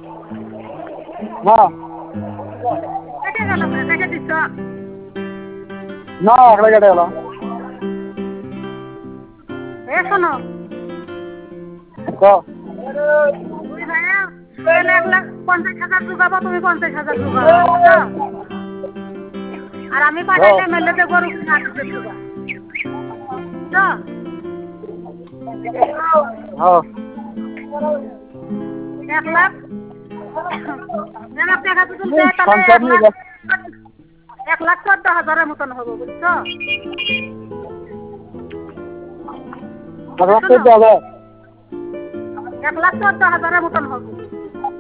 না কেটে গেল কেটে দিচ্ছ না আগে কেটে গেল এ শোনো দুই ভাইয়া সোহেল 1,50,000 ঢুকাবো তুমি 50,000 ঢুকাবো বুঝছো আর আমি পাঠাইলে মেলেতে গরু কিনে আসতে ঢুকা বুঝছো 1,00,000 আমার টাকা দুজন দেয় তাহলে 1,14,000 মতন হবো বুঝছো 1,14,000 মতন হবো